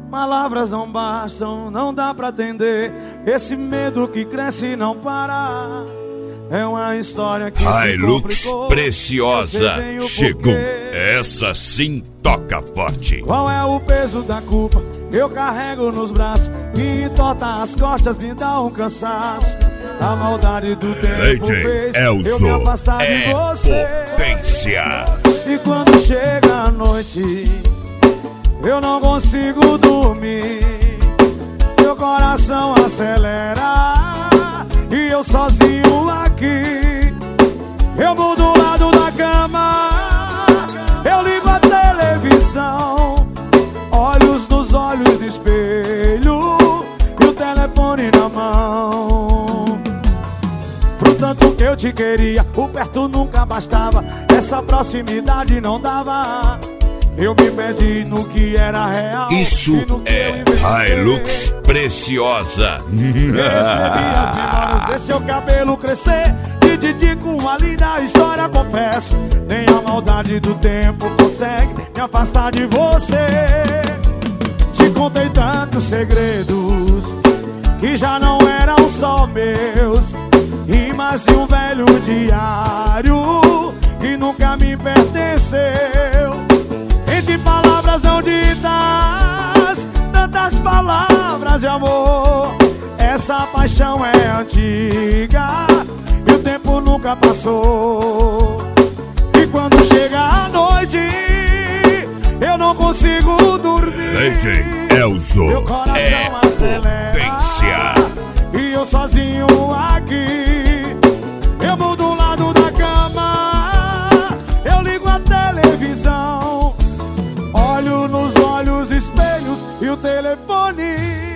Palavras não bastam, não dá pra atender esse medo que cresce e não para. É uma história que Hilux Preciosa chegou. Essa sim toca forte. Qual é o peso da culpa? Eu carrego nos braços, me entorta as costas, me dá um cansaço. A maldade do tempo fez eu me afastar de você. Potência. E quando chega a noite, eu não consigo dormir. Meu coração acelera e eu sozinho aqui. Eu mudo o lado da cama, eu ligo a televisão, olhos nos olhos do espelho e o telefone na mão. Pro tanto que eu te queria, o perto nunca bastava, essa proximidade não dava. Eu me perdi no que era real. Isso é Hilux Preciosa. Recebi as memórias de seu cabelo crescer e dedico uma linda história, confesso. Nem a maldade do tempo consegue me afastar de você. Te contei tantos segredos que já não eram só meus, rimas de um velho diário que nunca me pertenceu. Entre palavras não ditas, tantas palavras de amor. Essa paixão é antiga e o tempo nunca passou. E quando chega a noite, eu não consigo dormir. DJ Elzo meu coração acelera potência. E eu sozinho aqui. Eu mudo o lado da cama, eu ligo a televisão, olho nos olhos, espelhos e o telefone.